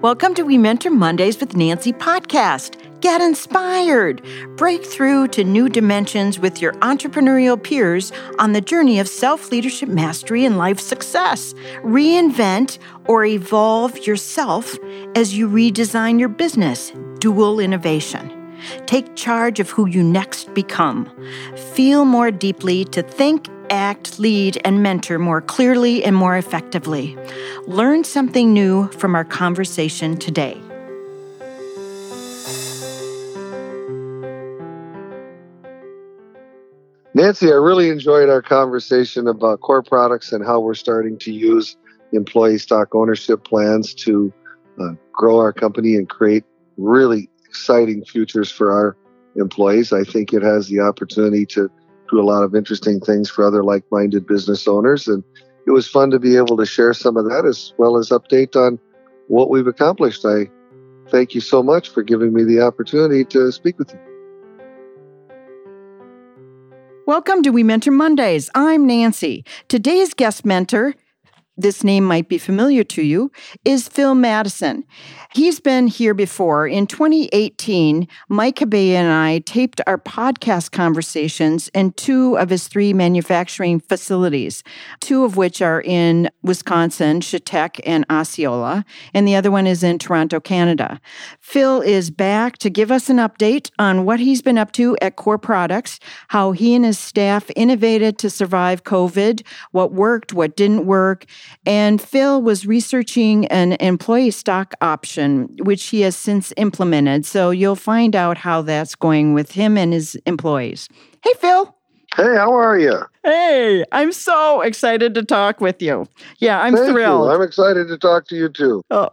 Welcome to We Mentor Mondays with Nancy podcast. Get inspired. Break through to new dimensions with your entrepreneurial peers on the journey of self-leadership mastery and life success. Reinvent or evolve yourself as you redesign your business. Dual innovation. Take charge of who you next become. Feel more deeply to think, act, lead, and mentor more clearly and more effectively. Learn something new from our conversation today. Nancy, I really enjoyed our conversation about core products and how we're starting to use employee stock ownership plans to grow our company and create really exciting futures for our employees. I think it has the opportunity to do a lot of interesting things for other like-minded business owners. And it was fun to be able to share some of that as well as update on what we've accomplished. I thank you so much for giving me the opportunity to speak with you. Welcome to We Mentor Mondays. I'm Nancy. Today's guest mentor, this name might be familiar to you, is Phil Madison. He's been here before. In 2018, Mike Cabea and I taped our podcast conversations in 2 of his 3 manufacturing facilities, 2 of which are in Wisconsin, Chautauqua and Osceola, and the other one is in Toronto, Canada. Phil is back to give us an update on what he's been up to at Core Products, how he and his staff innovated to survive COVID, what worked, what didn't work. And Phil was researching an employee stock option, which he has since implemented. So you'll find out how that's going with him and his employees. Hey, Phil. Hey, how are you? Hey, I'm so excited to talk with you. Yeah, I'm Thank thrilled. you. I'm excited to talk to you too. Oh,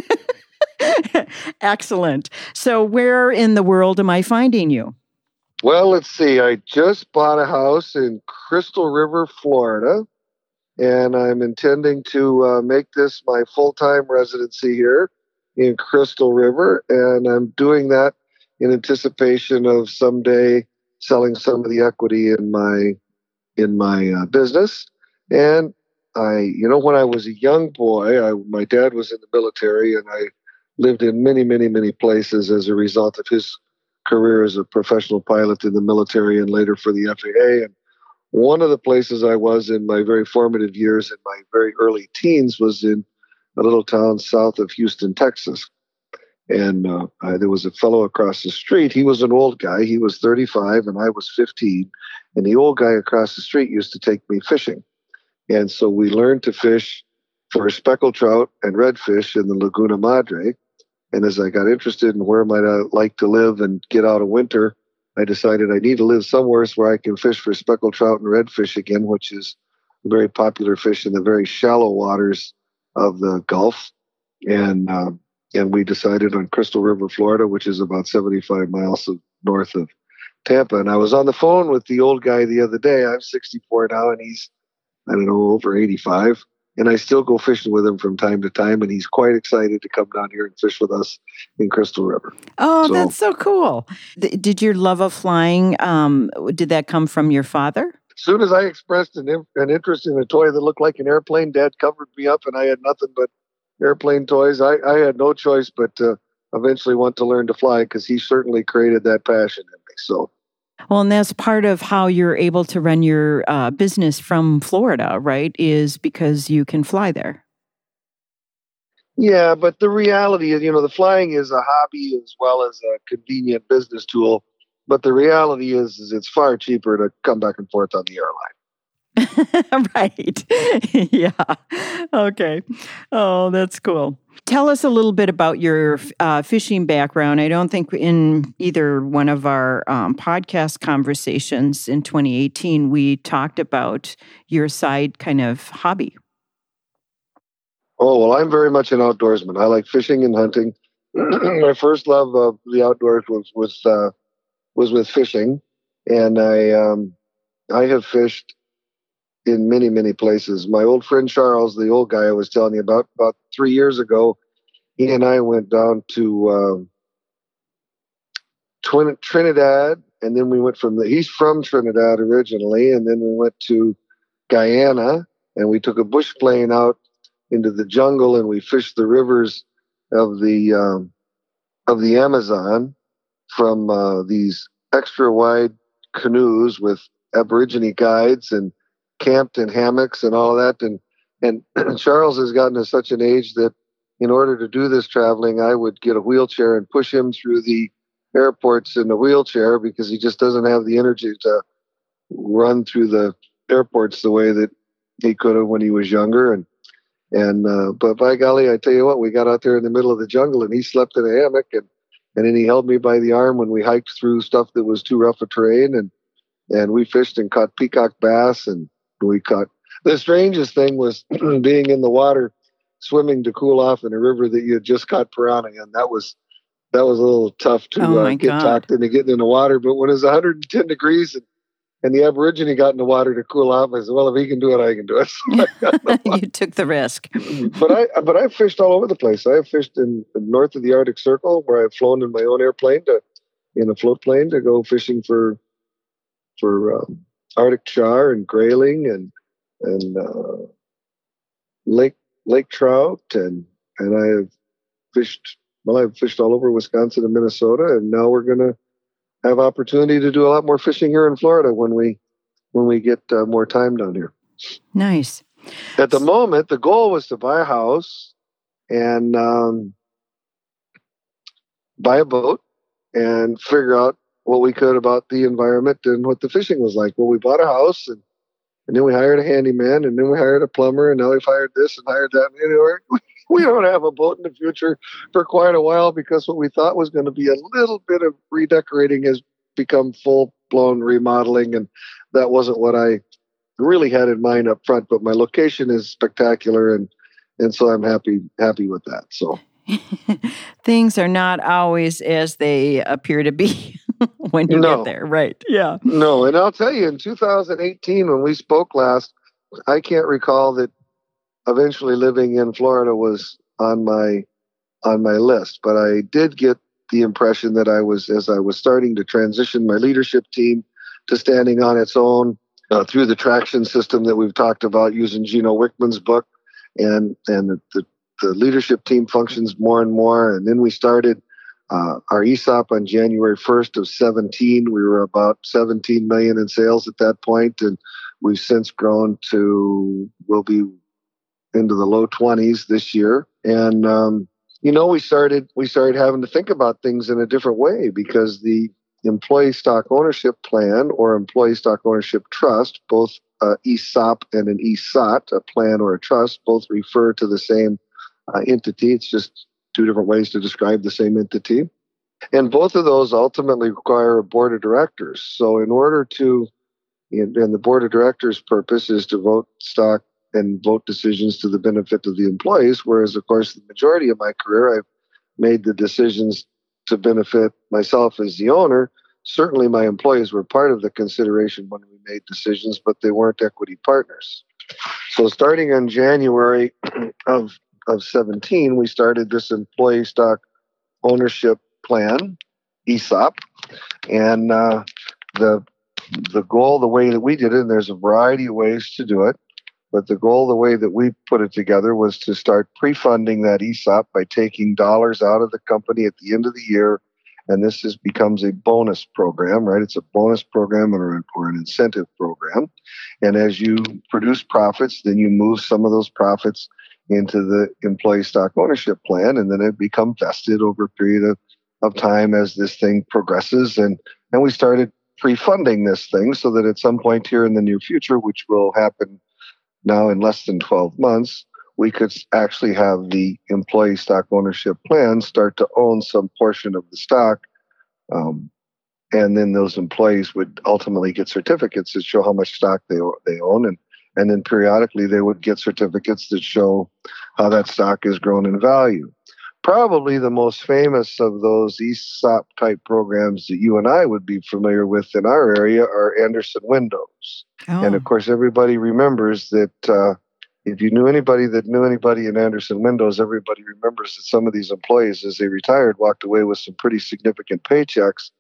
excellent. So where in the world am I finding you? Well, let's see. I just bought a house in Crystal River, Florida, and I'm intending to make this my full-time residency here in Crystal River, and I'm doing that in anticipation of someday selling some of the equity in my business. And when I was a young boy, my dad was in the military, and I lived in many, many, many places as a result of his career as a professional pilot in the military and later for the FAA. And one of the places I was in my very formative years in my very early teens was in a little town south of Houston, Texas. And there was a fellow across the street. He was an old guy. He was 35 and I was 15. And the old guy across the street used to take me fishing. And so we learned to fish for speckled trout and redfish in the Laguna Madre. And as I got interested in where might I like to live and get out of winter, I decided I need to live somewhere where I can fish for speckled trout and redfish again, which is a very popular fish in the very shallow waters of the Gulf. And we decided on Crystal River, Florida, which is about 75 miles north of Tampa. And I was on the phone with the old guy the other day. I'm 64 now, and he's, over 85. And I still go fishing with him from time to time, and he's quite excited to come down here and fish with us in Crystal River. Oh, that's so cool. Did your love of flying, did that come from your father? As soon as I expressed an interest in a toy that looked like an airplane, Dad covered me up, and I had nothing but airplane toys. I had no choice but to eventually want to learn to fly because he certainly created that passion in me. So. Well, and that's part of how you're able to run your business from Florida, right? Is because you can fly there. Yeah, but the reality is, the flying is a hobby as well as a convenient business tool. But the reality is it's far cheaper to come back and forth on the airline. Right. Yeah. Okay. Oh, that's cool. Tell us a little bit about your fishing background. I don't think in either one of our podcast conversations in 2018, we talked about your side kind of hobby. Oh, well, I'm very much an outdoorsman. I like fishing and hunting. My first love of the outdoors was with fishing. And I have fished in many, many places. My old friend Charles, the old guy I was telling you about 3 years ago, he and I went down to Trinidad, and then we went he's from Trinidad originally, and then we went to Guyana, and we took a bush plane out into the jungle, and we fished the rivers of the Amazon from these extra wide canoes with Aborigine guides and camped in hammocks and all of that. And Charles has gotten to such an age that in order to do this traveling, I would get a wheelchair and push him through the airports in a wheelchair because he just doesn't have the energy to run through the airports the way that he could have when he was younger. But by golly, I tell you what, we got out there in the middle of the jungle and he slept in a hammock and then he held me by the arm when we hiked through stuff that was too rough a terrain and we fished and caught peacock bass and we caught. The strangest thing was being in the water, swimming to cool off in a river that you had just caught piranha in. That was a little tough to get talked into getting in the water. But when it was 110 degrees and the Aborigine got in the water to cool off, I said, well, if he can do it, I can do it. So you took the risk. But I fished all over the place. I have fished in north of the Arctic Circle, where I've flown in my own airplane in a float plane to go fishing for Arctic char and grayling and lake trout and I have fished. Well, I've fished all over Wisconsin and Minnesota, and now we're going to have opportunity to do a lot more fishing here in Florida when we get more time down here. Nice. At the moment, the goal was to buy a house and buy a boat and figure out what we could about the environment and what the fishing was like. Well, we bought a house and then we hired a handyman and then we hired a plumber and now we've hired this and hired that. And we don't have a boat in the future for quite a while because what we thought was going to be a little bit of redecorating has become full-blown remodeling, and that wasn't what I really had in mind up front. But my location is spectacular, and so I'm happy with that. So things are not always as they appear to be when you get there, right? Yeah. No, and I'll tell you, in 2018 when we spoke last, I can't recall that eventually living in Florida was on my list, but I did get the impression that as I was starting to transition my leadership team to standing on its own through the traction system that we've talked about using Gino Wickman's book, and the leadership team functions more and more. And then we started our ESOP on January 1st of 17. We were about 17 million in sales at that point, and we've since grown to, we'll be into the low 20s this year. And, we started having to think about things in a different way because the employee stock ownership plan or employee stock ownership trust, both ESOP and an ESOT, a plan or a trust, both refer to the same entity. It's just two different ways to describe the same entity. And both of those ultimately require a board of directors. So in order to, and the board of directors' purpose is to vote stock and vote decisions to the benefit of the employees, whereas, of course, the majority of my career, I've made the decisions to benefit myself as the owner. Certainly my employees were part of the consideration when we made decisions, but they weren't equity partners. So starting in January of 17, we started this employee stock ownership plan, ESOP, and the goal, the way that we did it, and there's a variety of ways to do it, but the goal, the way that we put it together, was to start pre-funding that ESOP by taking dollars out of the company at the end of the year, and this becomes a bonus program, right? It's a bonus program or an incentive program, and as you produce profits, then you move some of those profits into the employee stock ownership plan, and then it becomes vested over a period of time as this thing progresses, and we started pre-funding this thing so that at some point here in the near future, which will happen now in less than 12 months, we could actually have the employee stock ownership plan start to own some portion of the stock. And then those employees would ultimately get certificates that show how much stock they own. And then periodically they would get certificates that show how that stock has grown in value. Probably the most famous of those ESOP type programs that you and I would be familiar with in our area are Andersen Windows. Oh. And of course, everybody remembers that if you knew anybody in Andersen Windows, everybody remembers that some of these employees, as they retired, walked away with some pretty significant paychecks. And that was as a result of the enormous success of their ESOP plan. And so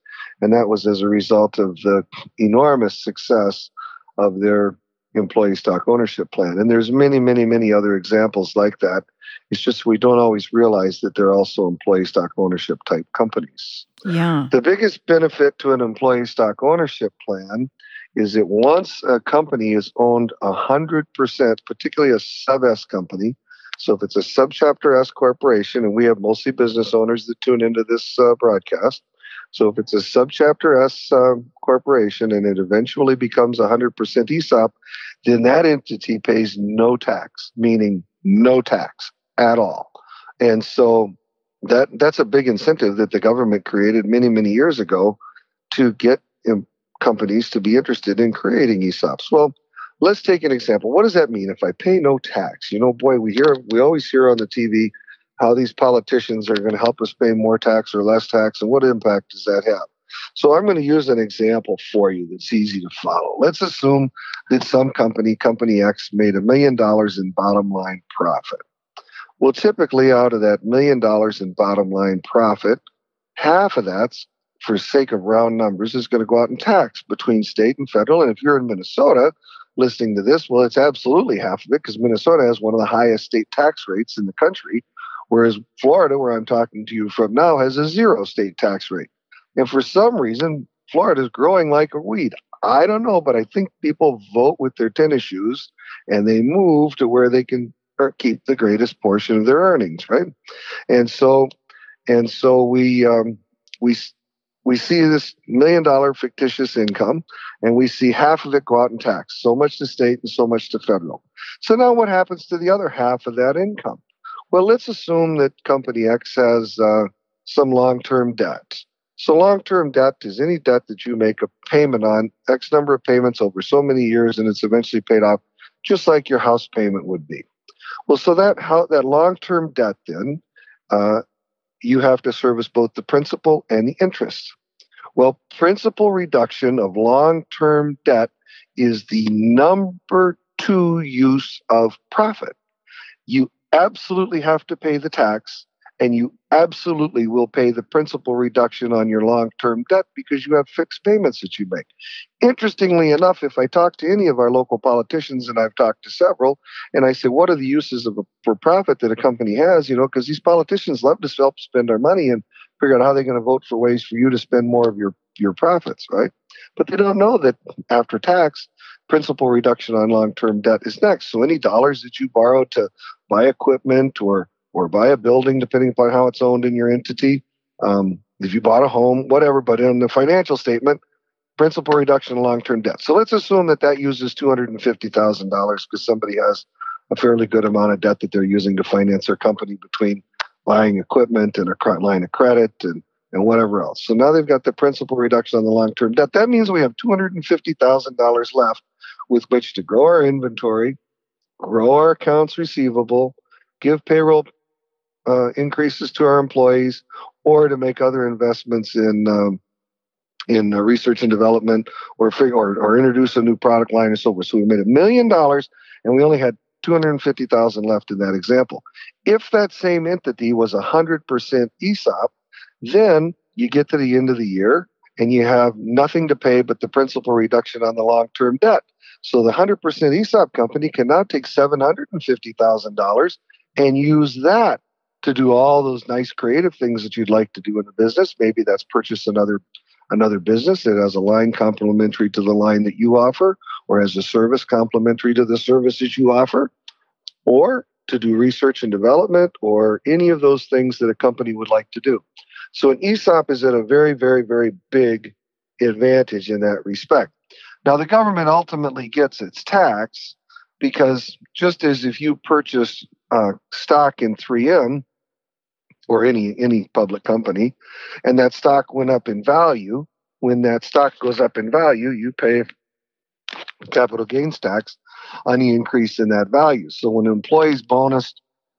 employee stock ownership plan. And there's many, many, many other examples like that. It's just we don't always realize that they're also employee stock ownership type companies. Yeah. The biggest benefit to an employee stock ownership plan is that once a company is owned 100%, particularly a sub S company, so if it's a subchapter S corporation, and we have mostly business owners that tune into this broadcast, so if it's a subchapter S corporation and it eventually becomes 100% ESOP, then that entity pays no tax, meaning no tax at all. And so that's a big incentive that the government created many, many years ago to get companies to be interested in creating ESOPs. Well, let's take an example. What does that mean if I pay no tax? Boy, we always hear on the TV how these politicians are going to help us pay more tax or less tax, and what impact does that have? So I'm going to use an example for you that's easy to follow. Let's assume that some company X, made $1 million in bottom line profit. Well, typically out of that $1 million in bottom line profit, half of that's, for sake of round numbers, is going to go out in tax between state and federal. And if you're in Minnesota listening to this, well, it's absolutely half of it, because Minnesota has one of the highest state tax rates in the country, whereas Florida, where I'm talking to you from now, has a 0 state tax rate. And for some reason, Florida is growing like a weed. I don't know, but I think people vote with their tennis shoes and they move to where they can keep the greatest portion of their earnings, right? And so we see this $1 million fictitious income, and we see half of it go out in tax, so much to state and so much to federal. So now what happens to the other half of that income? Well, let's assume that company X has some long-term debt. So long-term debt is any debt that you make a payment on, X number of payments over so many years, and it's eventually paid off, just like your house payment would be. Well, so that long-term debt then, you have to service both the principal and the interest. Well, principal reduction of long-term debt is the number 2 use of profit. You absolutely have to pay the tax, and you absolutely will pay the principal reduction on your long-term debt because you have fixed payments that you make. Interestingly enough, if I talk to any of our local politicians, and I've talked to several, and I say, what are the uses for profit that a company has? Because these politicians love to help spend our money and figure out how they're going to vote for ways for you to spend more of your profits, right? But they don't know that after tax, principal reduction on long-term debt is next. So any dollars that you borrow to buy equipment or buy a building, depending upon how it's owned in your entity, if you bought a home, whatever, but in the financial statement, principal reduction in long-term debt. So let's assume that uses $250,000 because somebody has a fairly good amount of debt that they're using to finance their company between buying equipment and a line of credit and whatever else. So now they've got the principal reduction on the long-term debt. That means we have $250,000 left with which to grow our inventory, grow our accounts receivable, give payroll increases to our employees, or to make other investments in research and development, or introduce a new product line and so forth. So we made $1 million, and we only had $250,000 left in that example. If that same entity was 100% ESOP, then you get to the end of the year and you have nothing to pay but the principal reduction on the long-term debt. So the 100% ESOP company can now take $750,000 and use that to do all those nice creative things that you'd like to do in the business. Maybe that's purchase another business that has a line complementary to the line that you offer, or as a service complementary to the services you offer, or to do research and development, or any of those things that a company would like to do. So an ESOP is at a very, very, very big advantage in that respect. Now, the government ultimately gets its tax because just as if you purchase stock in 3M or any public company, and that stock went up in value, when that stock goes up in value, you pay capital gains tax on the increase in that value. So when employees bonused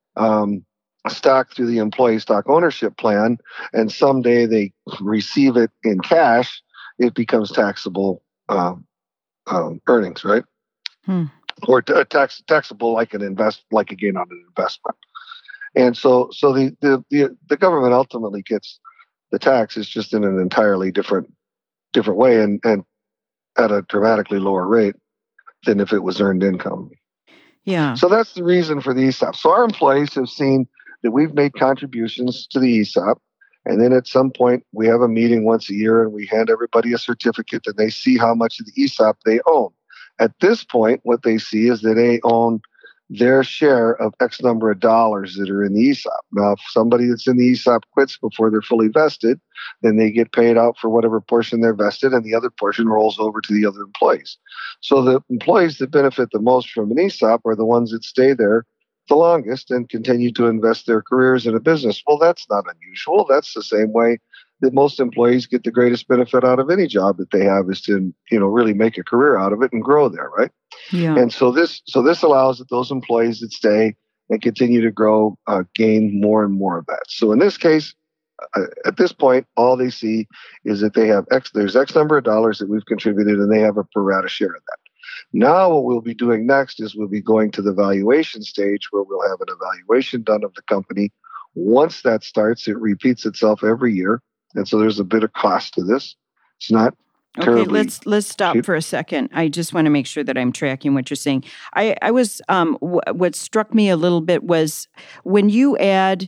stock through the employee stock ownership plan, and someday they receive it in cash, it becomes taxable earnings, right? Or taxable like a gain on an investment. And so the government ultimately gets the tax. It's just in an entirely different way and at a dramatically lower rate. than if it was earned income. Yeah. So that's the reason for the ESOP. So our employees have seen that we've made contributions to the ESOP. And then at some point, we have a meeting once a year and we hand everybody a certificate and they see how much of the ESOP they own. At this point, what they see is that they own their share of X number of dollars that are in the ESOP. Now, if somebody that's in the ESOP quits before they're fully vested, then they get paid out for whatever portion they're vested and the other portion rolls over to the other employees. So the employees that benefit the most from an ESOP are the ones that stay there the longest and continue to invest their careers in a business. Well, that's not unusual. That's the same way that most employees get the greatest benefit out of any job that they have is to, really make a career out of it and grow there, right? Yeah. And so this allows that those employees that stay and continue to grow gain more and more of that. So in this case, at this point, all they see is that they have there's X number of dollars that we've contributed and they have a pro rata share of that. Now what we'll be doing next is we'll be going to the valuation stage where we'll have an evaluation done of the company. Once that starts, it repeats itself every year. And so there's a bit of cost to this. It's not terribly... Okay, let's stop for a second. I just want to make sure that I'm tracking what you're saying. I was what struck me a little bit was when you add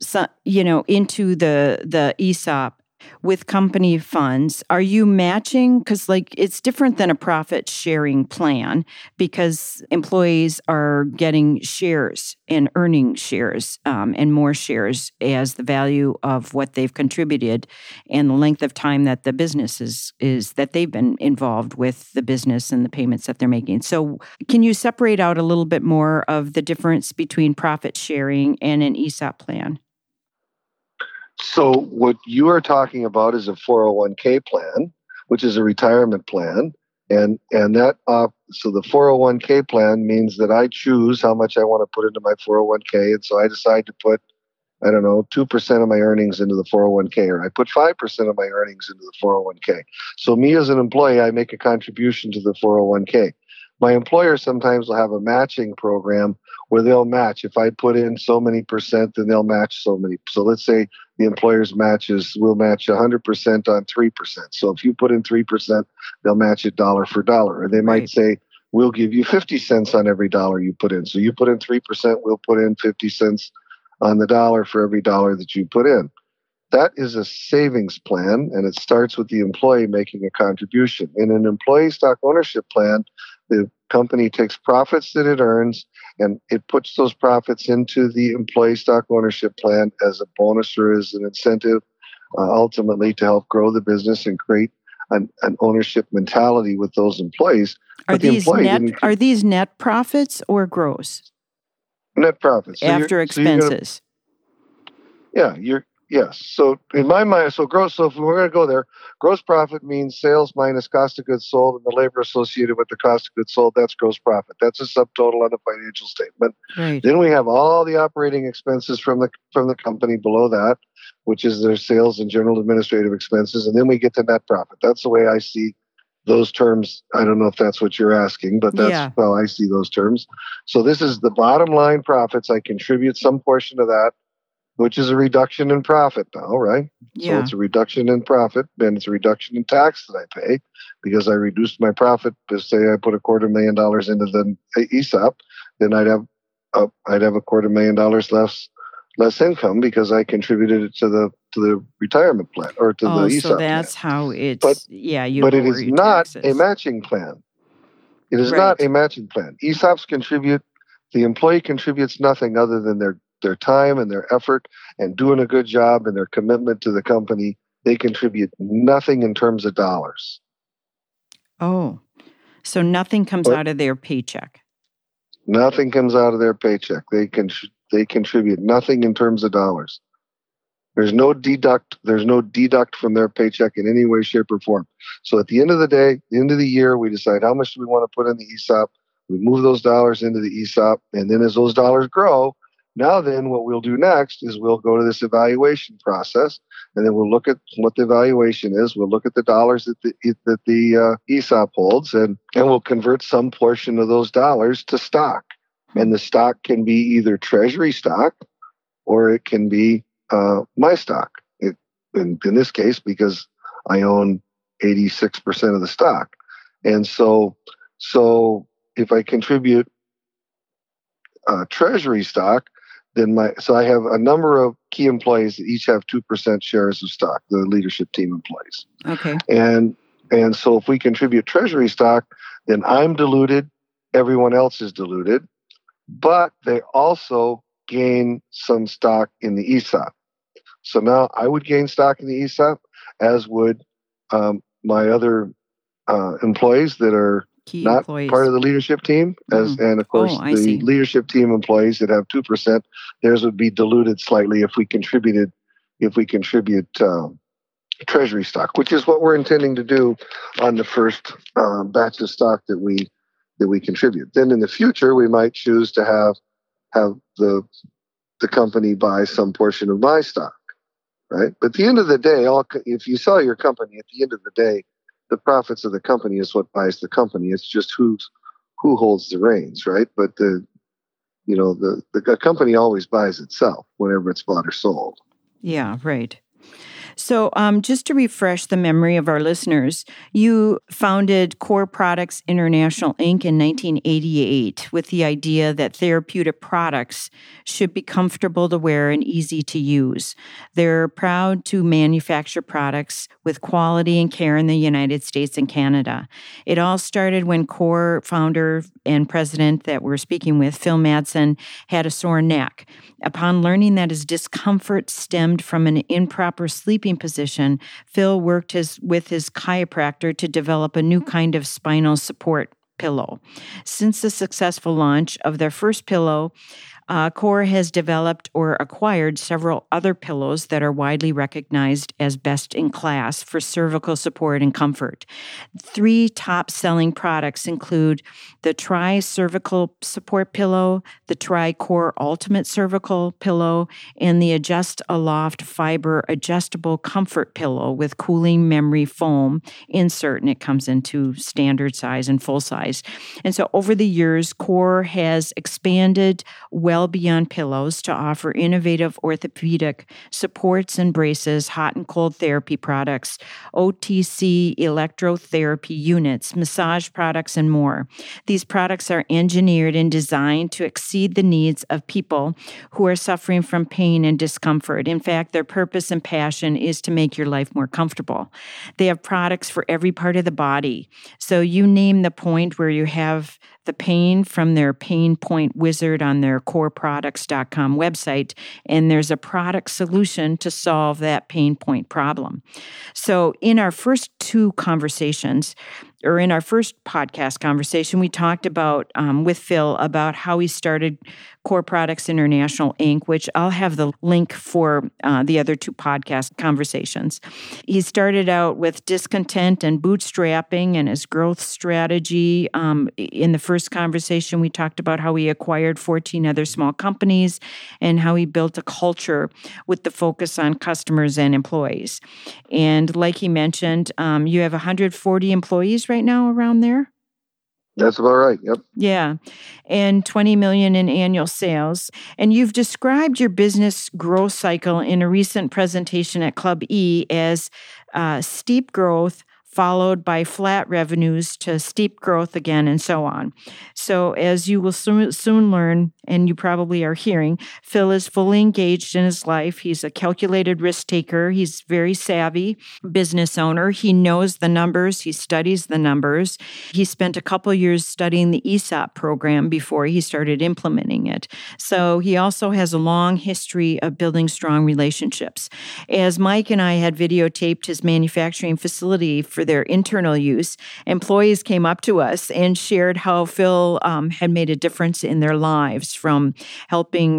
into the ESOP with company funds, are you matching? Because it's different than a profit sharing plan because employees are getting shares and earning shares and more shares as the value of what they've contributed and the length of time that the business is that they've been involved with the business and the payments that they're making. So can you separate out a little bit more of the difference between profit sharing and an ESOP plan? So what you are talking about is a 401k plan, which is a retirement plan. And that, so the 401k plan means that I choose how much I want to put into my 401k. And so I decide to put, 2% of my earnings into the 401k, or I put 5% of my earnings into the 401k. So me as an employee, I make a contribution to the 401k. My employer sometimes will have a matching program where they'll match. If I put in so many percent, then they'll match so many. So let's say the employer's will match 100% on 3%. So if you put in 3%, they'll match it dollar for dollar. Or they might say, we'll give you 50 cents on every dollar you put in. So you put in 3%, we'll put in 50 cents on the dollar for every dollar that you put in. That is a savings plan, and it starts with the employee making a contribution. In an employee stock ownership plan, the company takes profits that it earns and it puts those profits into the employee stock ownership plan as a bonus or as an incentive, ultimately to help grow the business and create an ownership mentality with those employees. Are these net profits or gross? Net profits. After expenses. Yes. So in my mind, gross. So if we're going to go there, gross profit means sales minus cost of goods sold and the labor associated with the cost of goods sold. That's gross profit. That's a subtotal on the financial statement. Right. Then we have all the operating expenses from the company below that, which is their sales and general administrative expenses, and then we get to net profit. That's the way I see those terms. I don't know if that's what you're asking, but that's how I see those terms. So this is the bottom line profits. I contribute some portion of that, which is a reduction in profit now, right? Yeah. So it's a reduction in profit, and it's a reduction in tax that I pay because I reduced my profit. Say I put $250,000 into the ESOP, then I'd have $250,000 less income because I contributed it to the retirement plan or to the ESOP. So that's plan. How it's but it is not taxes. a matching plan. It is not a matching plan. ESOPs contribute. The employee contributes nothing other than their time and their effort and doing a good job and their commitment to the company. They contribute nothing in terms of dollars. Oh, so nothing comes out of their paycheck. Nothing comes out of their paycheck. They contribute nothing in terms of dollars. There's no deduct from their paycheck in any way, shape, or form. So at the end of the day, the end of the year, we decide how much do we want to put in the ESOP. We move those dollars into the ESOP, and then as those dollars grow, now then what we'll do next is we'll go to this evaluation process, and then we'll look at what the evaluation is. We'll look at the dollars that the ESOP holds, and we'll convert some portion of those dollars to stock. And the stock can be either treasury stock or it can be my stock. In this case, because I own 86% of the stock. And so if I contribute treasury stock, then I have a number of key employees that each have 2% shares of stock, the leadership team employees. Okay. And so if we contribute treasury stock, then I'm diluted, everyone else is diluted, but they also gain some stock in the ESOP. So now I would gain stock in the ESOP, as would my other employees that are Key not employees. part of the leadership team, and of course the leadership team employees that have 2%, theirs would be diluted slightly if we contribute treasury stock, which is what we're intending to do on the first batch of stock that we contribute. Then in the future, we might choose to have the company buy some portion of my stock, right? But at the end of the day, if you sell your company, at the end of the day, the profits of the company is what buys the company. It's just who holds the reins, right? But the company always buys itself whenever it's bought or sold. Yeah, right. So just to refresh the memory of our listeners, you founded Core Products International, Inc. in 1988 with the idea that therapeutic products should be comfortable to wear and easy to use. They're proud to manufacture products with quality and care in the United States and Canada. It all started when Core founder and president that we're speaking with, Phil Madsen, had a sore neck. Upon learning that his discomfort stemmed from an improper sleeping position, Phil worked with his chiropractor to develop a new kind of spinal support pillow. Since the successful launch of their first pillow, Core has developed or acquired several other pillows that are widely recognized as best in class for cervical support and comfort. 3 top-selling products include the Tri-Cervical Support Pillow, the Tri-Core Ultimate Cervical Pillow, and the Adjust Aloft Fiber Adjustable Comfort Pillow with cooling memory foam insert, and it comes into standard size and full size. And so over the years, Core has expanded well beyond pillows to offer innovative orthopedic supports and braces, hot and cold therapy products, OTC electrotherapy units, massage products, and more. These products are engineered and designed to exceed the needs of people who are suffering from pain and discomfort. In fact, their purpose and passion is to make your life more comfortable. They have products for every part of the body. So you name the point where you have the pain from their pain point wizard on their coreproducts.com website, and there's a product solution to solve that pain point problem. So in our first 2 conversations, or in our first podcast conversation, we talked about with Phil about how he started Core Products International, Inc., which I'll have the link for the other 2 podcast conversations. He started out with discontent and bootstrapping and his growth strategy. In the first conversation, we talked about how he acquired 14 other small companies and how he built a culture with the focus on customers and employees. And like he mentioned, you have 140 employees right now around there? That's about right. Yep. Yeah. And $20 million in annual sales. And you've described your business growth cycle in a recent presentation at Club E as steep growth followed by flat revenues to steep growth again, and so on. So as you will soon learn, and you probably are hearing, Phil is fully engaged in his life. He's a calculated risk taker. He's very savvy business owner. He knows the numbers. He studies the numbers. He spent a couple years studying the ESOP program before he started implementing it. So he also has a long history of building strong relationships. As Mike and I had videotaped his manufacturing facility for their internal use, employees came up to us and shared how Phil had made a difference in their lives, from helping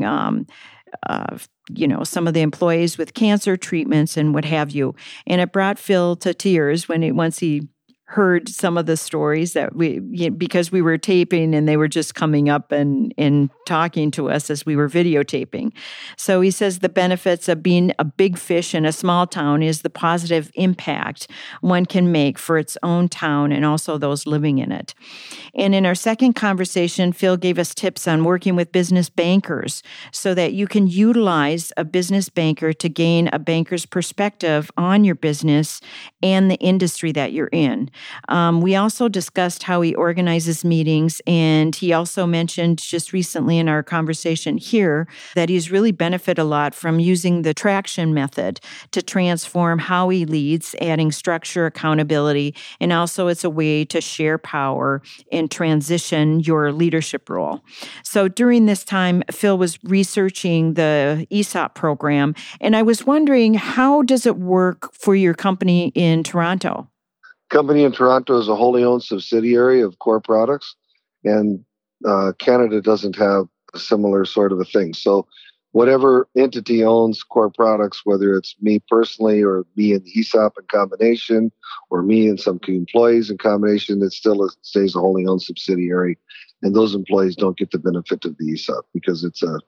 some of the employees with cancer treatments and what have you. And it brought Phil to tears once he heard some of the stories that because we were taping and they were just coming up and talking to us as we were videotaping. So he says the benefits of being a big fish in a small town is the positive impact one can make for its own town and also those living in it. And in our second conversation, Phil gave us tips on working with business bankers so that you can utilize a business banker to gain a banker's perspective on your business and the industry that you're in. We also discussed how he organizes meetings, and he also mentioned just recently in our conversation here that he's really benefited a lot from using the traction method to transform how he leads, adding structure, accountability, and also it's a way to share power and transition your leadership role. So during this time, Phil was researching the ESOP program, and I was wondering, how does it work for your company in Toronto? Company in Toronto is a wholly owned subsidiary of Core Products, and Canada doesn't have a similar sort of a thing. So whatever entity owns Core Products, whether it's me personally or me and the ESOP in combination, or me and some key employees in combination, it still stays a wholly owned subsidiary, and those employees don't get the benefit of the ESOP because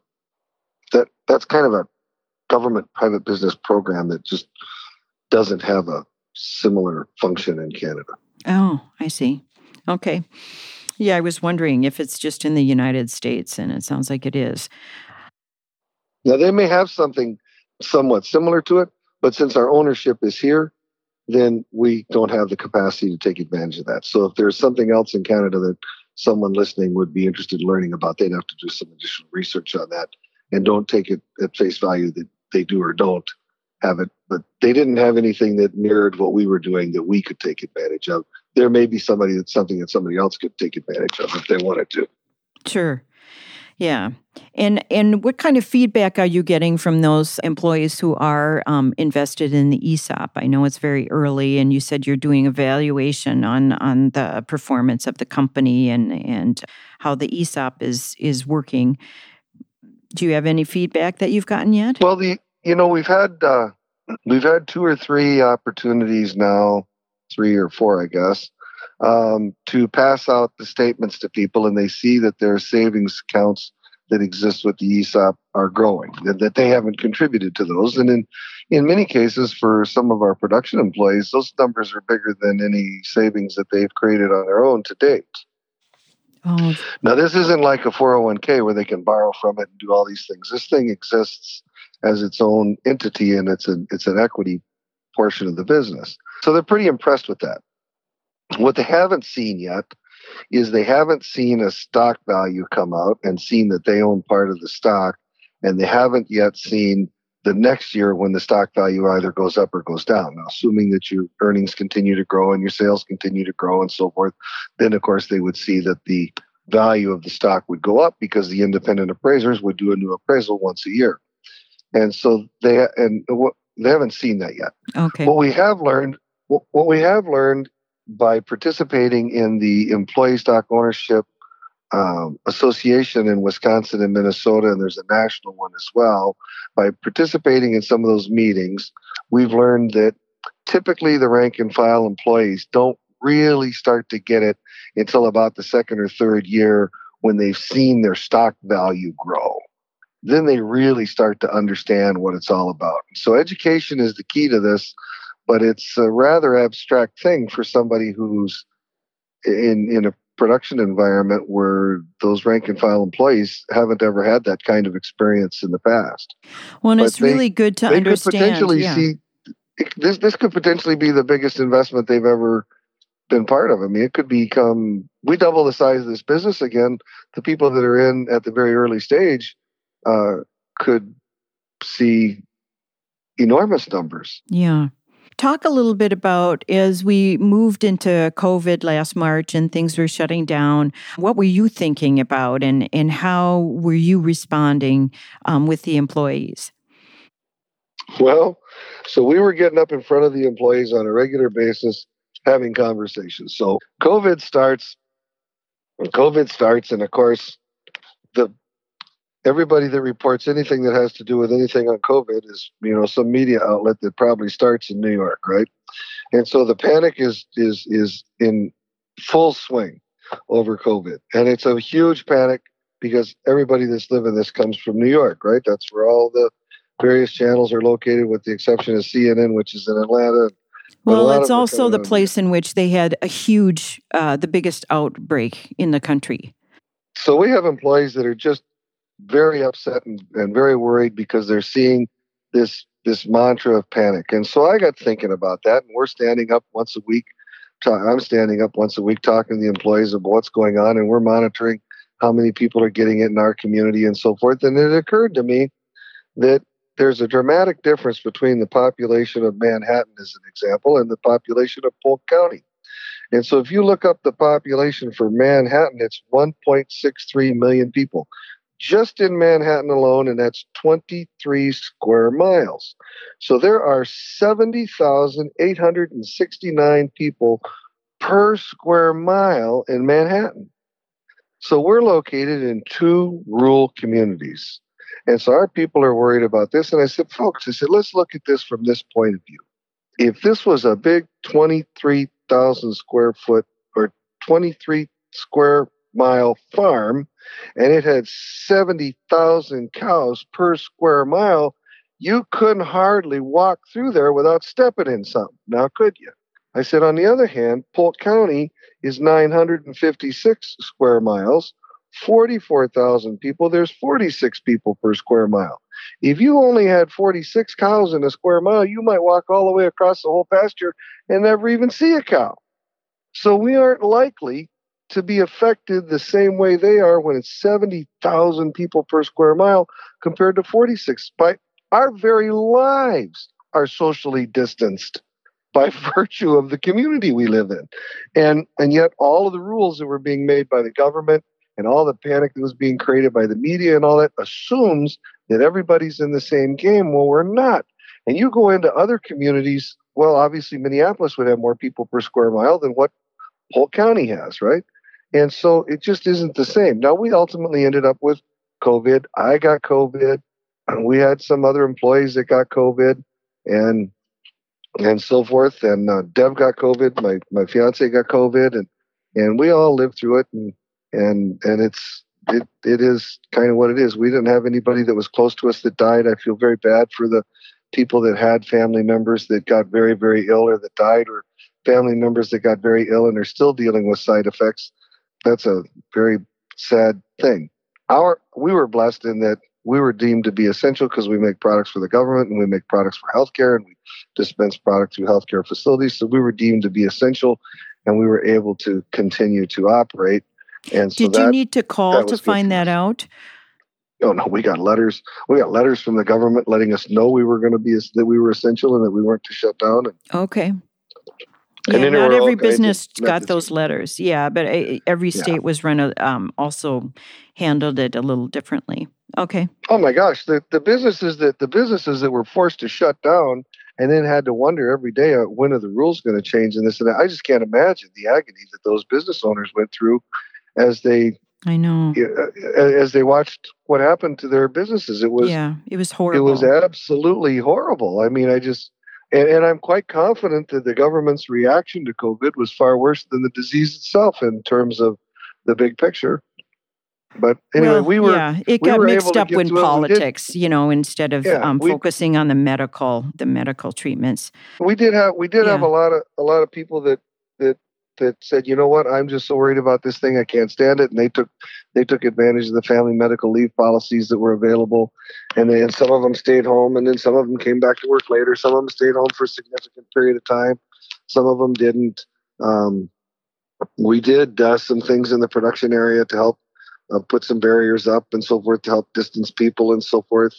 that's kind of a government private business program that just doesn't have a similar function in Canada. Oh, I see. Okay. Yeah, I was wondering if it's just in the United States, and it sounds like it is. Now, they may have something somewhat similar to it, but since our ownership is here, then we don't have the capacity to take advantage of that. So if there's something else in Canada that someone listening would be interested in learning about, they'd have to do some additional research on that, and don't take it at face value that they do or don't have it. But they didn't have anything that mirrored what we were doing that we could take advantage of. There may be something that somebody else could take advantage of if they wanted to. Sure. Yeah. And what kind of feedback are you getting from those employees who are invested in the ESOP? I know it's very early, and you said you're doing evaluation on the performance of the company and how the ESOP is working. Do you have any feedback that you've gotten yet? Well, we've had 2 or 3 opportunities now, 3 or 4, I guess, to pass out the statements to people, and they see that their savings accounts that exist with the ESOP are growing, that they haven't contributed to those. And in many cases, for some of our production employees, those numbers are bigger than any savings that they've created on their own to date. Oh. Now, this isn't like a 401k where they can borrow from it and do all these things. This thing exists as its own entity, and it's an equity portion of the business. So they're pretty impressed with that. What they haven't seen yet is they haven't seen a stock value come out and seen that they own part of the stock, and they haven't yet seen the next year when the stock value either goes up or goes down. Now, assuming that your earnings continue to grow and your sales continue to grow and so forth, then of course they would see that the value of the stock would go up because the independent appraisers would do a new appraisal once a year. And so they haven't seen that yet. Okay. What we have learned by participating in the Employee Stock Ownership Association in Wisconsin and Minnesota, and there's a national one as well. By participating in some of those meetings, we've learned that typically the rank and file employees don't really start to get it until about the second or third year when they've seen their stock value grow. Then they really start to understand what it's all about. So education is the key to this, but it's a rather abstract thing for somebody who's in a production environment where those rank and file employees haven't ever had that kind of experience in the past. Well, and it's really good to understand. This could potentially be the biggest investment they've ever been part of. I mean, it could become, we double the size of this business again. The people that are in at the very early stage could see enormous numbers. Yeah. Talk a little bit about, as we moved into COVID last March and things were shutting down, what were you thinking about and how were you responding with the employees? Well, so we were getting up in front of the employees on a regular basis, having conversations. So COVID starts, and of course, everybody that reports anything that has to do with anything on COVID is, some media outlet that probably starts in New York, right? And so the panic is in full swing over COVID. And it's a huge panic because everybody that's living this comes from New York, right? That's where all the various channels are located, with the exception of CNN, which is in Atlanta. Well, it's also the place in which they had a huge, the biggest outbreak in the country. So we have employees that are just very upset and very worried because they're seeing this mantra of panic. And so I got thinking about that, and we're standing up once a week I'm standing up once a week talking to the employees about what's going on, and we're monitoring how many people are getting it in our community and so forth. And it occurred to me that there's a dramatic difference between the population of Manhattan, as an example, and the population of Polk County. And so if you look up the population for Manhattan, it's 1.63 million people just in Manhattan alone, and that's 23 square miles. So there are 70,869 people per square mile in Manhattan. So we're located in two rural communities. And so our people are worried about this. And I said, folks, let's look at this from this point of view. If this was a big 23,000 square foot or 23 square mile farm, and it had 70,000 cows per square mile, you couldn't hardly walk through there without stepping in something. Now, could you? I said, on the other hand, Polk County is 956 square miles, 44,000 people. There's 46 people per square mile. If you only had 46 cows in a square mile, you might walk all the way across the whole pasture and never even see a cow. So we aren't likely to be affected the same way they are when it's 70,000 people per square mile compared to 46. But our very lives are socially distanced by virtue of the community we live in. And yet all of the rules that were being made by the government and all the panic that was being created by the media and all that assumes that everybody's in the same game. Well, we're not. And you go into other communities, well, obviously Minneapolis would have more people per square mile than what Polk County has, right? And so it just isn't the same. Now, we ultimately ended up with COVID. I got COVID. We had some other employees that got COVID and so forth. And Deb got COVID. My fiance got COVID, and we all lived through it. And it is kind of what it is. We didn't have anybody that was close to us that died. I feel very bad for the people that had family members that got very, very ill or that died, or family members that got very ill and are still dealing with side effects. That's a very sad thing. We were blessed in that we were deemed to be essential because we make products for the government and we make products for healthcare and we dispense product through healthcare facilities. So we were deemed to be essential and we were able to continue to operate. And so did you need to call to find that out? Oh no, we got letters. We got letters from the government letting us know we were going to be that we were essential and that we weren't to shut down. Okay. Yeah, not every business got those letters. Yeah, but every state was also handled it a little differently. Okay. Oh my gosh, the businesses that were forced to shut down and then had to wonder every day when are the rules going to change and this and that. I just can't imagine the agony that those business owners went through as they watched what happened to their businesses. It was horrible. It was absolutely horrible. I mean, and I'm quite confident that the government's reaction to COVID was far worse than the disease itself in terms of the big picture. But anyway, it got mixed up with politics, instead of focusing on the medical treatments. We did have a lot of people that said, you know what, I'm just so worried about this thing, I can't stand it, and they took advantage of the family medical leave policies that were available, and some of them stayed home, and then some of them came back to work later. Some of them stayed home for a significant period of time. Some of them didn't. We did some things in the production area to help put some barriers up and so forth to help distance people and so forth.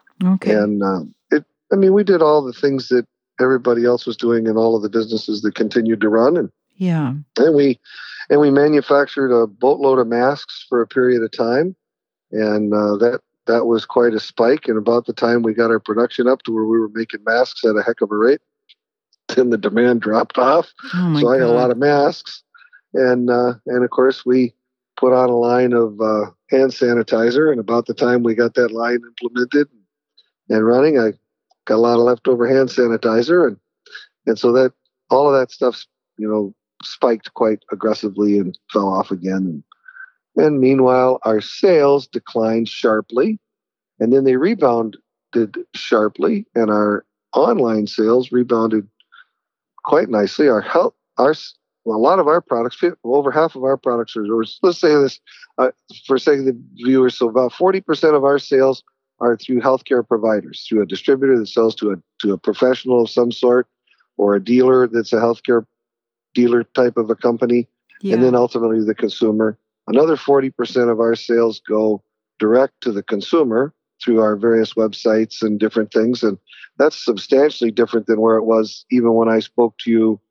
We did all the things that everybody else was doing in all of the businesses that continued to run. And we manufactured a boatload of masks for a period of time. And that was quite a spike. And about the time we got our production up to where we were making masks at a heck of a rate, then the demand dropped off. So I had a lot of masks. And of course, we put on a line of hand sanitizer. And about the time we got that line implemented and running, I got a lot of leftover hand sanitizer. And so that all of that stuff, spiked quite aggressively and fell off again. And meanwhile, our sales declined sharply. And then they rebounded sharply. And our online sales rebounded quite nicely. A lot of our products, over half of our products are, let's say this for sake of the viewers, so about 40% of our sales are through healthcare providers, through a distributor that sells to a professional of some sort, or a dealer that's a healthcare dealer type of a company, and then ultimately the consumer. Another 40% of our sales go direct to the consumer through our various websites and different things. And that's substantially different than where it was even when I spoke to you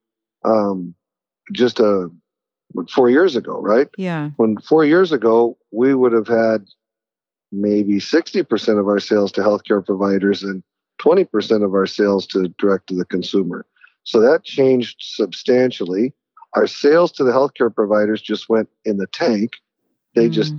just 4 years ago, right? Yeah. When 4 years ago, we would have had maybe 60% of our sales to healthcare providers and 20% of our sales to direct to the consumer. So that changed substantially. Our sales to the healthcare providers just went in the tank. They just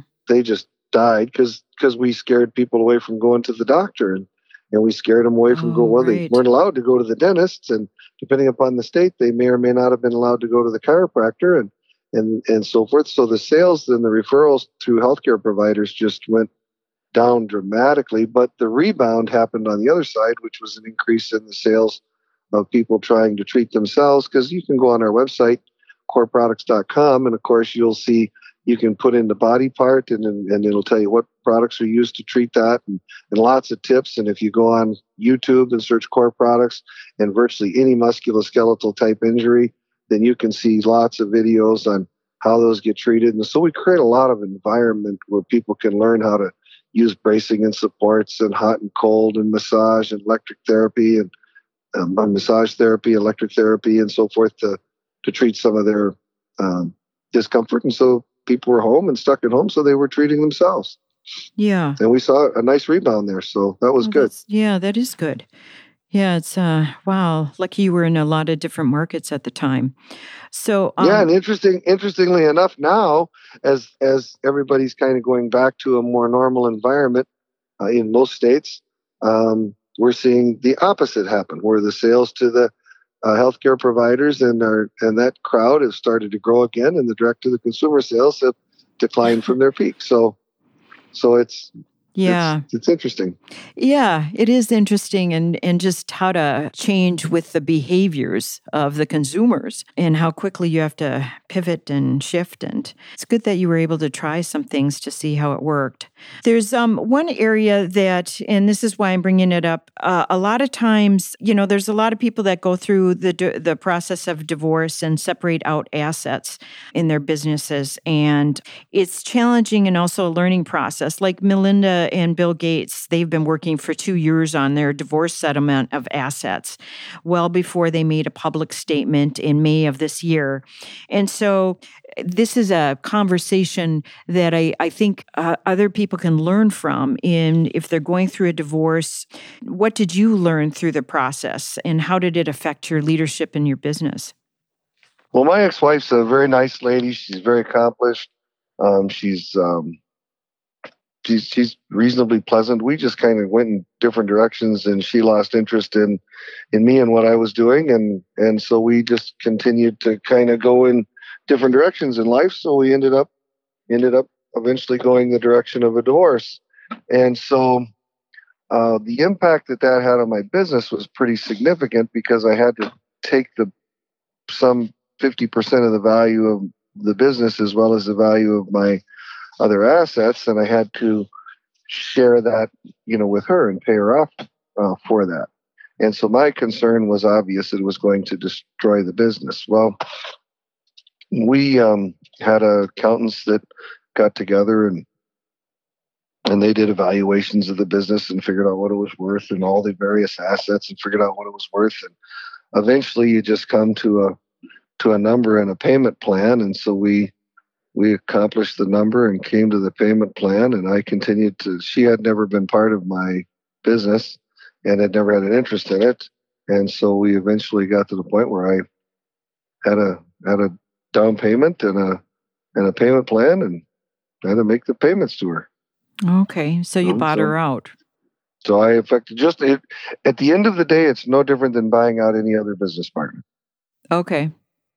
died because we scared people away from going to the doctor, and we scared them away from going. Well, they weren't allowed to go to the dentists, and depending upon the state, they may or may not have been allowed to go to the chiropractor and so forth. So the sales and the referrals through healthcare providers just went down dramatically. But the rebound happened on the other side, which was an increase in the sales of people trying to treat themselves. Because you can go on our website, coreproducts.com, and of course you'll see you can put in the body part, and it'll tell you what products are used to treat that, and lots of tips. And if you go on YouTube and search Core Products and virtually any musculoskeletal type injury, then you can see lots of videos on how those get treated. And so we create a lot of environment where people can learn how to use bracing and supports and hot and cold and massage and electric therapy and massage therapy, electric therapy, and so forth to treat some of their discomfort. And so people were home and stuck at home, so they were treating themselves. Yeah. And we saw a nice rebound there. So that was good. That is good. Yeah, it's wow. Lucky you were in a lot of different markets at the time. So and interestingly enough, now as everybody's kind of going back to a more normal environment in most states, we're seeing the opposite happen, where the sales to the healthcare providers and that crowd has started to grow again, and the direct to the consumer sales have declined from their peak. So it's interesting. Yeah, it is interesting, and just how to change with the behaviors of the consumers and how quickly you have to pivot and shift. And it's good that you were able to try some things to see how it worked. There's one area that, and this is why I'm bringing it up, a lot of times, there's a lot of people that go through the process of divorce and separate out assets in their businesses. And it's challenging and also a learning process. Like Melinda and Bill Gates, they've been working for 2 years on their divorce settlement of assets, well before they made a public statement in May of this year. And so this is a conversation that I think other people can learn from if they're going through a divorce. What did you learn through the process, and how did it affect your leadership in your business? Well, my ex-wife's a very nice lady. She's very accomplished. She's reasonably pleasant. We just kind of went in different directions, and she lost interest in me and what I was doing, and so we just continued to kind of go in different directions in life. So we ended up eventually going the direction of a divorce. And so the impact that had on my business was pretty significant, because I had to take some 50% of the value of the business as well as the value of my other assets, and I had to share that, with her and pay her off for that. And so my concern was obvious that it was going to destroy the business. Well, we had accountants that got together and they did evaluations of the business and figured out what it was worth and all the various assets and figured out what it was worth. And eventually you just come to a number and a payment plan. And so we accomplished the number and came to the payment plan, and I continued she had never been part of my business and had never had an interest in it. And so we eventually got to the point where I had a down payment and a payment plan, and I had to make the payments to her. Okay. So you bought her out. So I affected at the end of the day, it's no different than buying out any other business partner. Okay.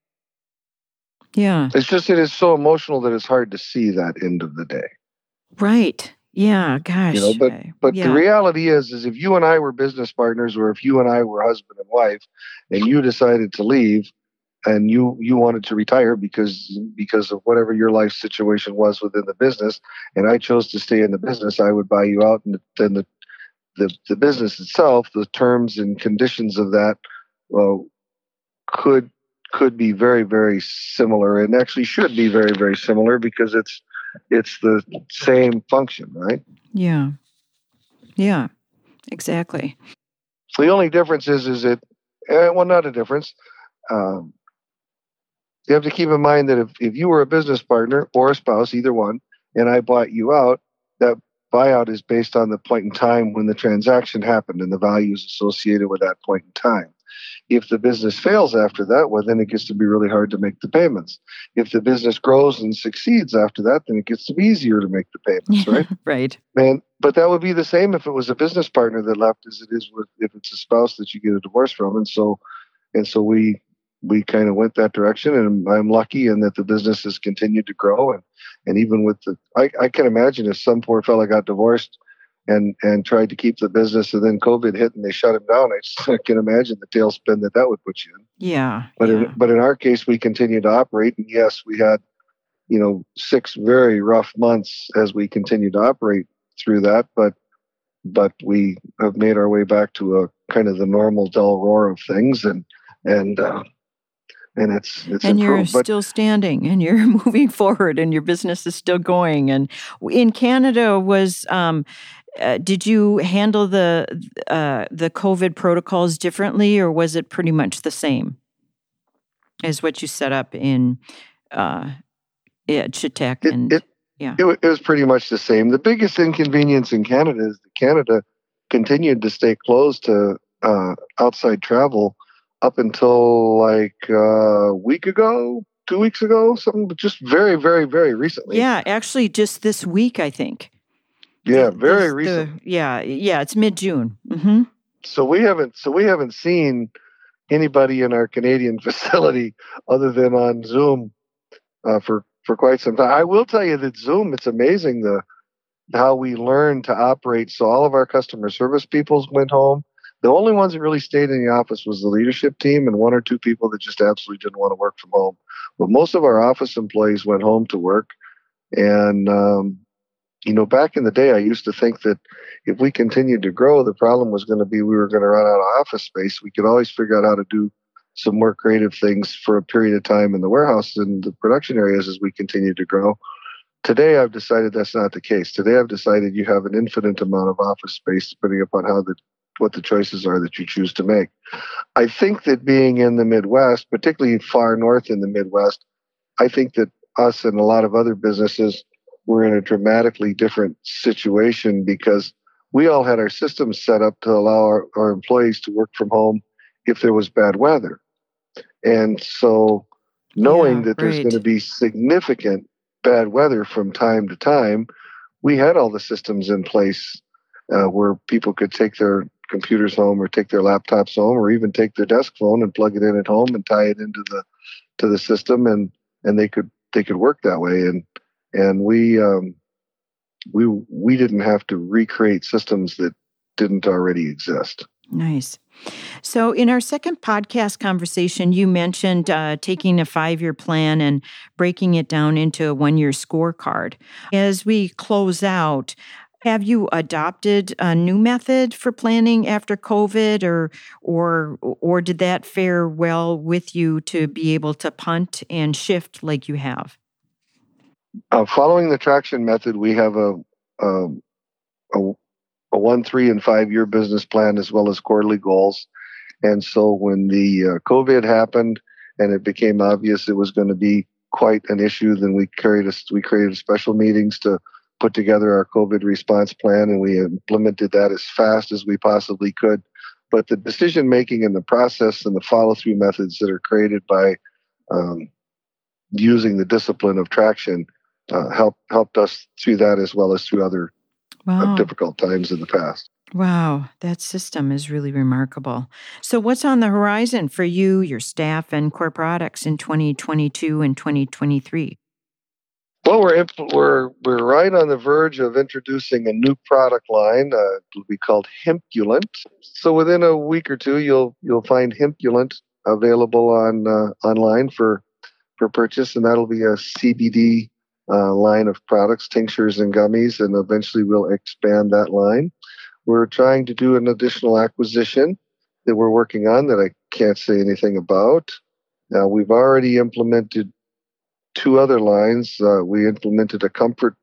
Yeah. It's just, it is so emotional that it's hard to see that end of the day. Right. Yeah. Gosh. But the reality is if you and I were business partners, or if you and I were husband and wife, and you decided to leave and you wanted to retire because of whatever your life situation was within the business, and I chose to stay in the business, I would buy you out. And then the business itself, the terms and conditions of that, could could be very, very similar, and actually should be very, very similar because it's the same function, right? Yeah. Yeah, exactly. So the only difference is it, well, not a difference. Um, you have to keep in mind that if you were a business partner or a spouse, either one, and I bought you out, that buyout is based on the point in time when the transaction happened and the values associated with that point in time. If the business fails after that, well, then it gets to be really hard to make the payments. If the business grows and succeeds after that, then it gets to be easier to make the payments, right? Right. But that would be the same if it was a business partner that left as it is with if it's a spouse that you get a divorce from. And so we kind of went that direction, and I'm lucky in that the business has continued to grow. And even with I can imagine if some poor fella got divorced and tried to keep the business, and then COVID hit and they shut him down. I can imagine the tailspin that would put you in. Yeah. But yeah. but in our case, we continued to operate, and yes, we had 6 very rough months as we continued to operate through that. But we have made our way back to a kind of the normal dull roar of things, and it's and you're improved. But still standing, and you're moving forward, and your business is still going. And in Canada, did you handle the COVID protocols differently, or was it pretty much the same as what you set up in Chetek? It was pretty much the same. The biggest inconvenience in Canada is that Canada continued to stay closed to outside travel up until like a week ago, 2 weeks ago, something, but just very, very, very recently. Yeah, actually just this week, I think. Yeah, very recent. Yeah, it's mid-June. Mm-hmm. So we haven't seen anybody in our Canadian facility other than on Zoom for quite some time. I will tell you that Zoom, it's amazing how we learned to operate. So all of our customer service people went home. The only ones that really stayed in the office was the leadership team and 1 or 2 people that just absolutely didn't want to work from home. But most of our office employees went home to work. And, back in the day, I used to think that if we continued to grow, the problem was going to be we were going to run out of office space. We could always figure out how to do some more creative things for a period of time in the warehouse and the production areas as we continue to grow. Today, I've decided that's not the case. Today, I've decided you have an infinite amount of office space depending upon what the choices are that you choose to make. I think that being in the Midwest, particularly far north in the Midwest, I think that us and a lot of other businesses were in a dramatically different situation because we all had our systems set up to allow our employees to work from home if there was bad weather. And so knowing that there's going to be significant bad weather from time to time, we had all the systems in place where people could take their computers home or take their laptops home or even take their desk phone and plug it in at home and tie it into the system, and they could work that way. And we didn't have to recreate systems that didn't already exist. Nice. So in our second podcast conversation, you mentioned taking a 5-year plan and breaking it down into a 1-year scorecard. As we close out, have you adopted a new method for planning after COVID, or did that fare well with you to be able to punt and shift like you have? Following the traction method, we have a 1, 3, and 5-year business plan as well as quarterly goals. And so when the COVID happened and it became obvious it was going to be quite an issue, then we created special meetings to put together our COVID response plan, and we implemented that as fast as we possibly could. But the decision making and the process and the follow through methods that are created by using the discipline of traction helped us through that as well as through other difficult times in the past. Wow, that system is really remarkable. So what's on the horizon for you, your staff, and Core Products in 2022 and 2023? Well, we're right on the verge of introducing a new product line. It'll be called Hempulant. So within a week or two, you'll find Hempulant available online for purchase, and that'll be a CBD line of products, tinctures and gummies, and eventually we'll expand that line. We're trying to do an additional acquisition that we're working on that I can't say anything about. Now, we've already implemented 2 other lines. We implemented a comfort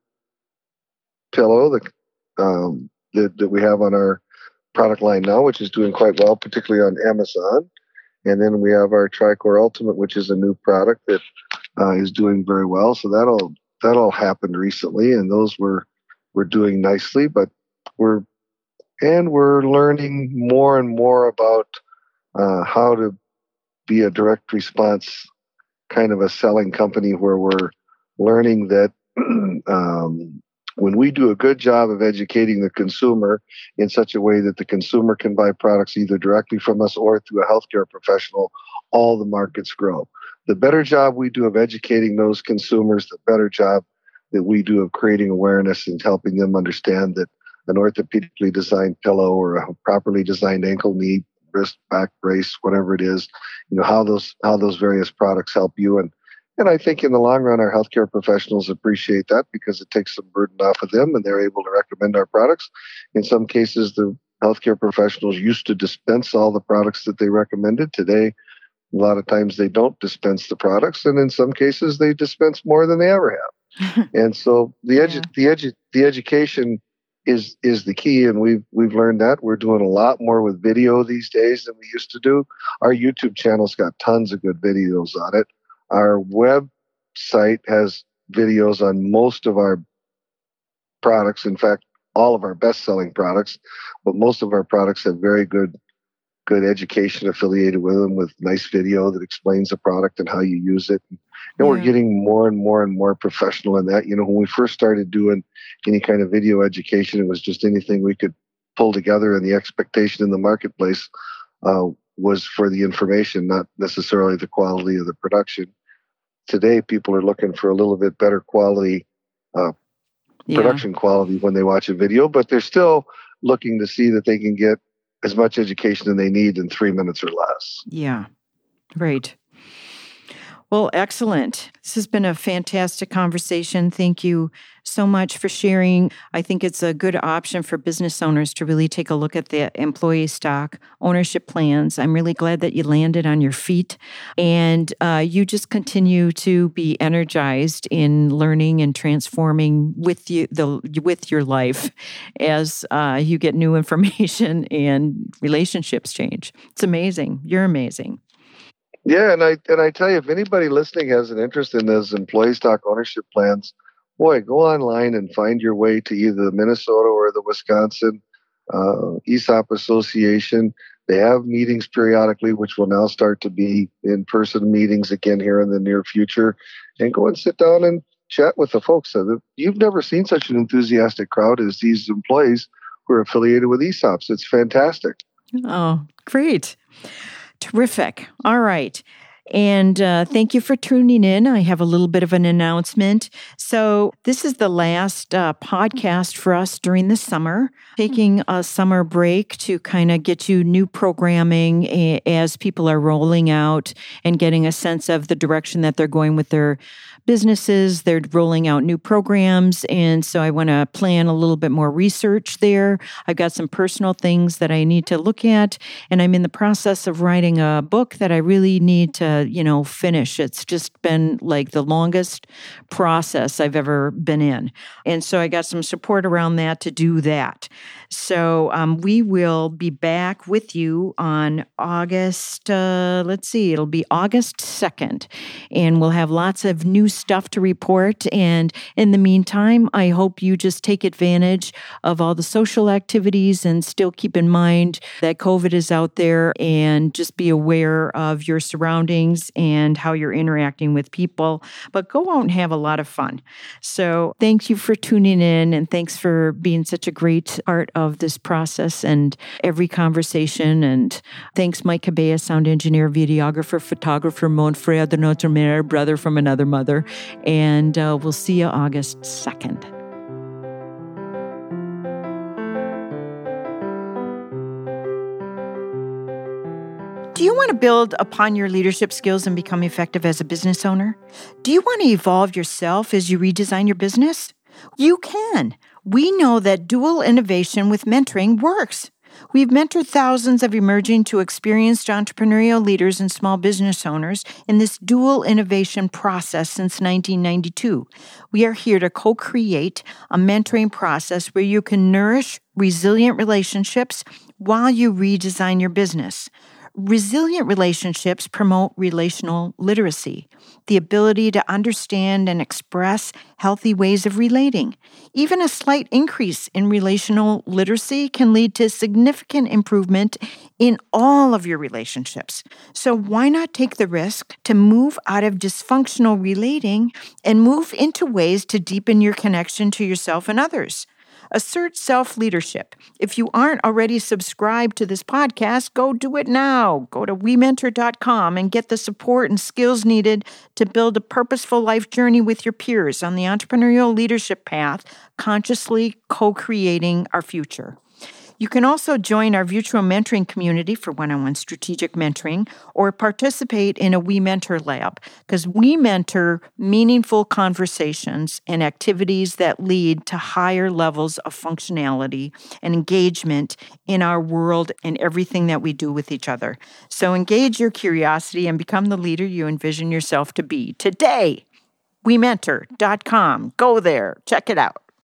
pillow that we have on our product line now, which is doing quite well, particularly on Amazon. And then we have our Tricor Ultimate, which is a new product that is doing very well. So that all happened recently, and those we're doing nicely. But we're learning more and more about how to be a direct response kind of a selling company, where we're learning that when we do a good job of educating the consumer in such a way that the consumer can buy products either directly from us or through a healthcare professional, all the markets grow. The better job we do of educating those consumers, the better job that we do of creating awareness and helping them understand that an orthopedically designed pillow or a properly designed ankle, knee, wrist, back brace, whatever it is, how those various products help you. And I think in the long run, our healthcare professionals appreciate that because it takes some burden off of them and they're able to recommend our products. In some cases, the healthcare professionals used to dispense all the products that they recommended. Today, a lot of times they don't dispense the products. And in some cases, they dispense more than they ever have. And so the education is the key. And we've learned that. We're doing a lot more with video these days than we used to do. Our YouTube channel's got tons of good videos on it. Our website has videos on most of our products. In fact, all of our best-selling products, but most of our products have very good education affiliated with them, with nice video that explains the product and how you use it. And we're getting more and more and more professional in that. When we first started doing any kind of video education, it was just anything we could pull together, and the expectation in the marketplace was for the information, not necessarily the quality of the production. Today, people are looking for a little bit better quality, production quality when they watch a video, but they're still looking to see that they can get as much education as they need in 3 minutes or less. Yeah, right. Well, excellent. This has been a fantastic conversation. Thank you so much for sharing. I think it's a good option for business owners to really take a look at the employee stock ownership plans. I'm really glad that you landed on your feet and you just continue to be energized in learning and transforming with your life as you get new information and relationships change. It's amazing. You're amazing. Yeah, and I tell you, if anybody listening has an interest in those employee stock ownership plans, boy, go online and find your way to either the Minnesota or the Wisconsin ESOP Association. They have meetings periodically, which will now start to be in-person meetings again here in the near future. And go and sit down and chat with the folks. You've never seen such an enthusiastic crowd as these employees who are affiliated with ESOPs. It's fantastic. Oh, great. Terrific. All right. And thank you for tuning in. I have a little bit of an announcement. So this is the last podcast for us during the summer, taking a summer break to kind of get you new programming as people are rolling out and getting a sense of the direction that they're going with their businesses. They're rolling out new programs. And so I want to plan a little bit more research there. I've got some personal things that I need to look at. And I'm in the process of writing a book that I really need to, finish. It's just been like the longest process I've ever been in. And so I got some support around that to do that. So we will be back with you on August, it'll be August 2nd. And we'll have lots of new stuff to report. And in the meantime, I hope you just take advantage of all the social activities and still keep in mind that COVID is out there, and just be aware of your surroundings and how you're interacting with people. But go out and have a lot of fun. So thank you for tuning in, and thanks for being such a great part of this process and every conversation. And thanks, Mike Cabea, sound engineer, videographer, photographer, mon frère de notre mère, brother from another mother. And we'll see you August 2nd. Do you want to build upon your leadership skills and become effective as a business owner? Do you want to evolve yourself as you redesign your business? You can. We know that dual innovation with mentoring works. We've mentored thousands of emerging to experienced entrepreneurial leaders and small business owners in this dual innovation process since 1992. We are here to co-create a mentoring process where you can nourish resilient relationships while you redesign your business. Resilient relationships promote relational literacy, the ability to understand and express healthy ways of relating. Even a slight increase in relational literacy can lead to significant improvement in all of your relationships. So why not take the risk to move out of dysfunctional relating and move into ways to deepen your connection to yourself and others? Assert self-leadership. If you aren't already subscribed to this podcast, go do it now. Go to WeMentor.com and get the support and skills needed to build a purposeful life journey with your peers on the entrepreneurial leadership path, consciously co-creating our future. You can also join our virtual mentoring community for one-on-one strategic mentoring or participate in a WeMentor Lab, because we mentor meaningful conversations and activities that lead to higher levels of functionality and engagement in our world and everything that we do with each other. So engage your curiosity and become the leader you envision yourself to be. Today, WeMentor.com. Go there. Check it out.